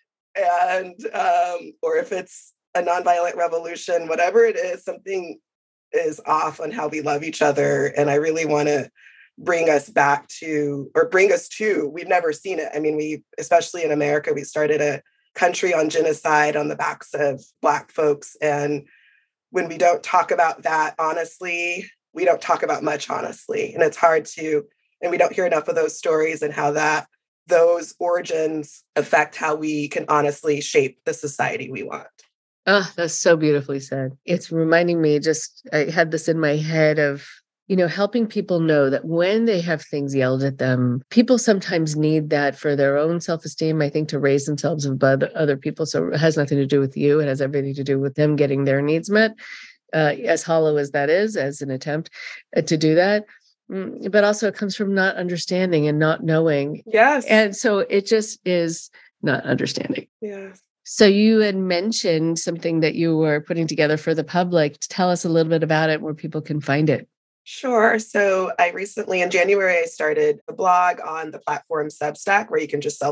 or if it's a nonviolent revolution, whatever it is, something is off on how we love each other. And I really want to bring us to, we've never seen it. I mean, especially in America, we started a country on genocide on the backs of Black folks. And when we don't talk about that honestly, we don't talk about much honestly. And it's hard and we don't hear enough of those stories and how those origins affect how we can honestly shape the society we want. Oh, that's so beautifully said. It's reminding me, I had this in my head of, helping people know that when they have things yelled at them, people sometimes need that for their own self-esteem, I think, to raise themselves above other people. So it has nothing to do with you. It has everything to do with them getting their needs met, as hollow as that is, as an attempt to do that. But also it comes from not understanding and not knowing. Yes. And so it just is not understanding. Yes. So you had mentioned something that you were putting together for the public. Tell us a little bit about it, where people can find it. Sure. So I recently, in January, I started a blog on the platform Substack, where you can just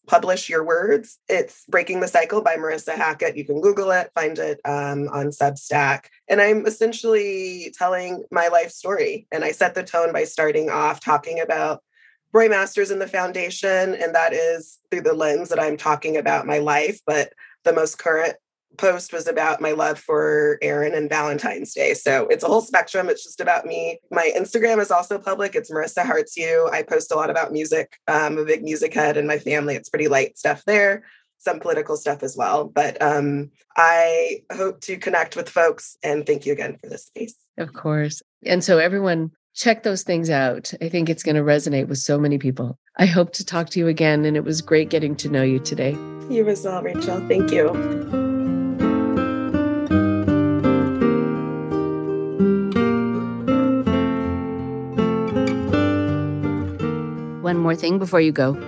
publish your words. It's Breaking the Cycle by Marissa Hackett. You can Google it, find it on Substack. And I'm essentially telling my life story. And I set the tone by starting off talking about Roy Masters and the Foundation. And that is through the lens that I'm talking about my life. But the most current post was about my love for Aaron and Valentine's Day. So it's a whole spectrum. It's just about me. My Instagram is also public. It's Marissa Hearts You. I post a lot about music. I'm a big music head in my family. It's pretty light stuff there. Some political stuff as well. But I hope to connect with folks, and thank you again for this space. Of course. And so everyone, check those things out. I think it's going to resonate with so many people. I hope to talk to you again, and it was great getting to know you today. You as well, Rachel. Thank you. One more thing before you go.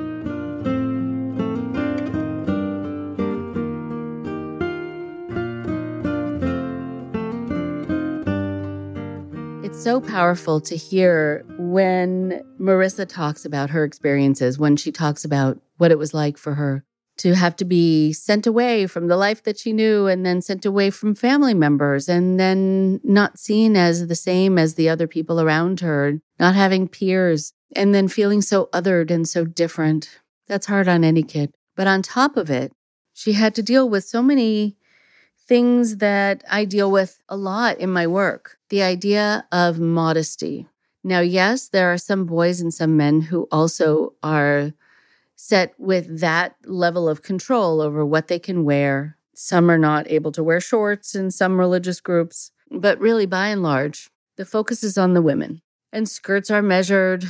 It's so powerful to hear when Marissa talks about her experiences, when she talks about what it was like for her to have to be sent away from the life that she knew and then sent away from family members and then not seen as the same as the other people around her, not having peers, and then feeling so othered and so different. That's hard on any kid. But on top of it, she had to deal with so many things that I deal with a lot in my work. The idea of modesty. Now, yes, there are some boys and some men who also are set with that level of control over what they can wear. Some are not able to wear shorts in some religious groups. But really, by and large, the focus is on the women. And skirts are measured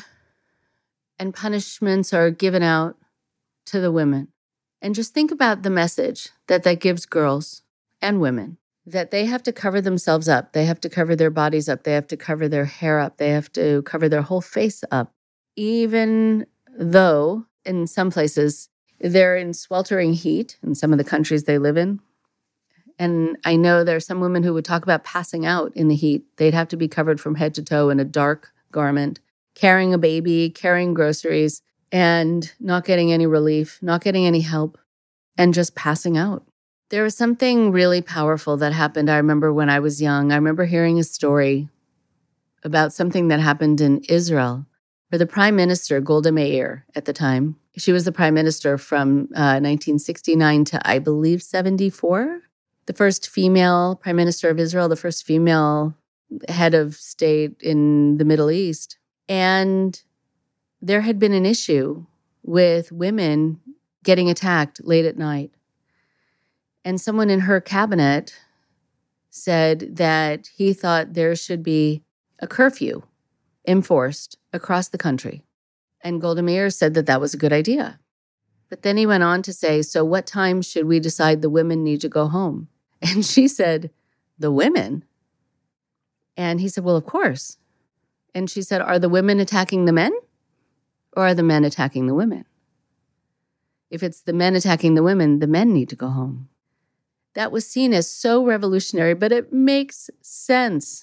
and punishments are given out to the women. And just think about the message that gives girls and women, that they have to cover themselves up. They have to cover their bodies up. They have to cover their hair up. They have to cover their whole face up. Even though in some places they're in sweltering heat in some of the countries they live in. And I know there are some women who would talk about passing out in the heat. They'd have to be covered from head to toe in a dark garment, carrying a baby, carrying groceries, and not getting any relief, not getting any help, and just passing out. There was something really powerful that happened. I remember when I was young, I remember hearing a story about something that happened in Israel where the Prime Minister, Golda Meir, at the time, she was the Prime Minister from 1969 to, I believe, 74. The first female Prime Minister of Israel, the first female head of state in the Middle East. And there had been an issue with women getting attacked late at night. And someone in her cabinet said that he thought there should be a curfew enforced across the country. And Golda Meir said that was a good idea. But then he went on to say, so what time should we decide the women need to go home? And she said, the women? And he said, well, of course. And she said, are the women attacking the men? Or are the men attacking the women? If it's the men attacking the women need to go home. That was seen as so revolutionary, but it makes sense.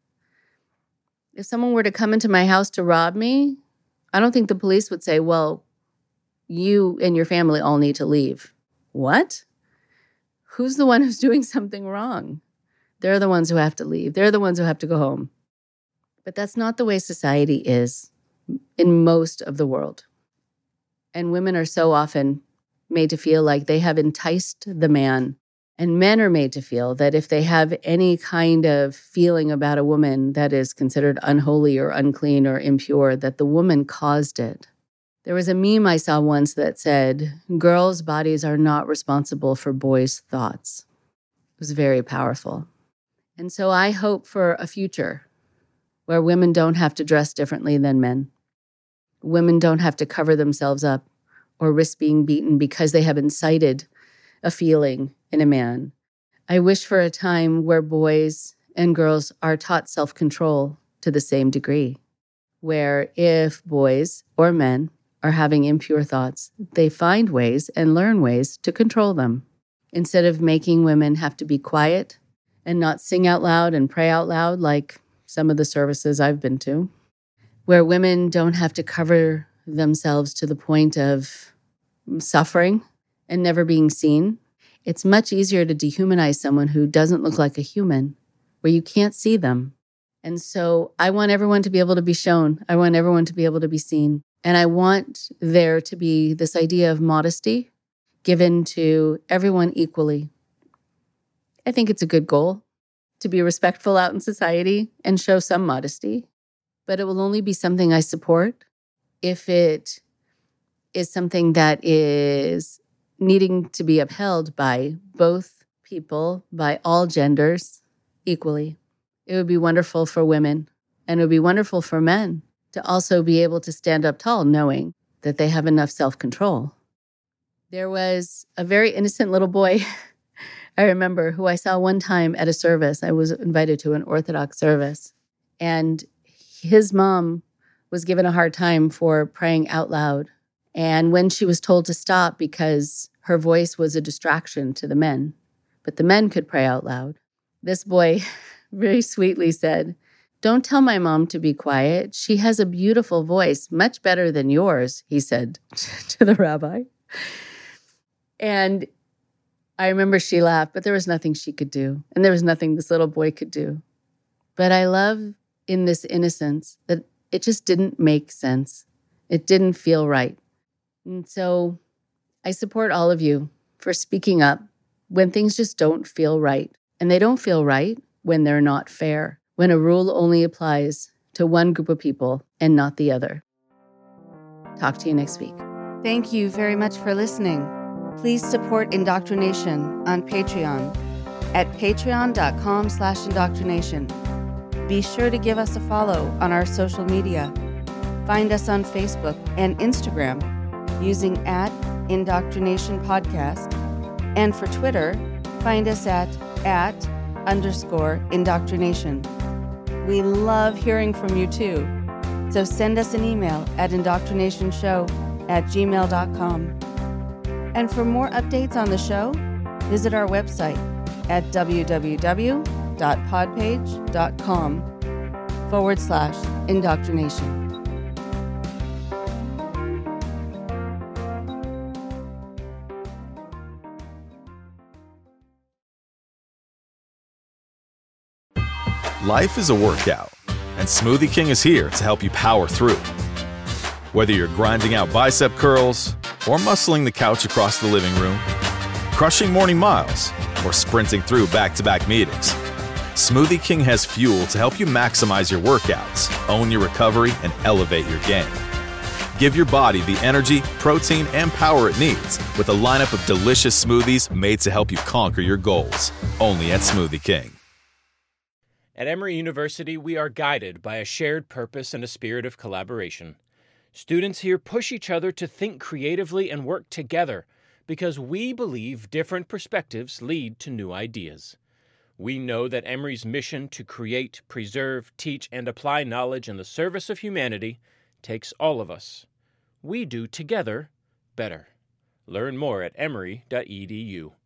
If someone were to come into my house to rob me, I don't think the police would say, well, you and your family all need to leave. What? Who's the one who's doing something wrong? They're the ones who have to leave. They're the ones who have to go home. But that's not the way society is in most of the world. And women are so often made to feel like they have enticed the man. And men are made to feel that if they have any kind of feeling about a woman that is considered unholy or unclean or impure, that the woman caused it. There was a meme I saw once that said, girls' bodies are not responsible for boys' thoughts. It was very powerful. And so I hope for a future where women don't have to dress differently than men. Women don't have to cover themselves up or risk being beaten because they have incited a feeling in a man. I wish for a time where boys and girls are taught self-control to the same degree, where if boys or men are having impure thoughts, they find ways and learn ways to control them, instead of making women have to be quiet and not sing out loud and pray out loud like some of the services I've been to, where women don't have to cover themselves to the point of suffering and never being seen. It's much easier to dehumanize someone who doesn't look like a human, where you can't see them. And so I want everyone to be able to be shown. I want everyone to be able to be seen. And I want there to be this idea of modesty given to everyone equally. I think it's a good goal to be respectful out in society and show some modesty. But it will only be something I support if it is something that is needing to be upheld by both people, by all genders equally. It would be wonderful for women, and it would be wonderful for men to also be able to stand up tall knowing that they have enough self-control. There was a very innocent little boy, I remember, who I saw one time at a service. I was invited to an Orthodox service, and his mom was given a hard time for praying out loud. And when she was told to stop because her voice was a distraction to the men, but the men could pray out loud, this boy very sweetly said, "Don't tell my mom to be quiet. She has a beautiful voice, much better than yours," he said to the rabbi. And I remember she laughed, but there was nothing she could do. And there was nothing this little boy could do. But I love in this innocence that it just didn't make sense. It didn't feel right. And so I support all of you for speaking up when things just don't feel right. And they don't feel right when they're not fair, when a rule only applies to one group of people and not the other. Talk to you next week. Thank you very much for listening. Please support Indoctrination on Patreon at patreon.com/indoctrination. Be sure to give us a follow on our social media. Find us on Facebook and Instagram using @Indoctrination Podcast. And for Twitter, find us at @_indoctrination. We love hearing from you too. So send us an email at indoctrinationshow@gmail.com. And for more updates on the show, visit our website at www.podpage.com/indoctrination. Life is a workout, and Smoothie King is here to help you power through. Whether you're grinding out bicep curls or muscling the couch across the living room, crushing morning miles, or sprinting through back-to-back meetings, Smoothie King has fuel to help you maximize your workouts, own your recovery, and elevate your game. Give your body the energy, protein, and power it needs with a lineup of delicious smoothies made to help you conquer your goals. Only at Smoothie King. At Emory University, we are guided by a shared purpose and a spirit of collaboration. Students here push each other to think creatively and work together because we believe different perspectives lead to new ideas. We know that Emory's mission to create, preserve, teach, and apply knowledge in the service of humanity takes all of us. We do together better. Learn more at emory.edu.